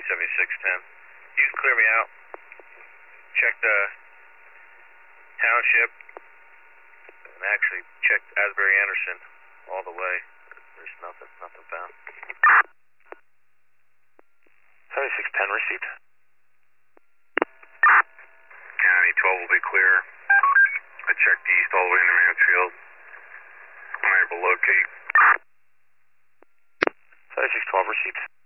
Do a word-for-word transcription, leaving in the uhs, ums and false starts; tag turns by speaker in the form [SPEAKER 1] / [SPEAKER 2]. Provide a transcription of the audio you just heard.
[SPEAKER 1] seventy-six ten. You can clear me out. Check the township. And actually checked Asbury Anderson all the way. There's nothing, nothing found.
[SPEAKER 2] seventy-six ten received.
[SPEAKER 1] County twelve will be clear. I checked east all the way into Mansfield. I'm able to locate.
[SPEAKER 2] seventy-six twelve received.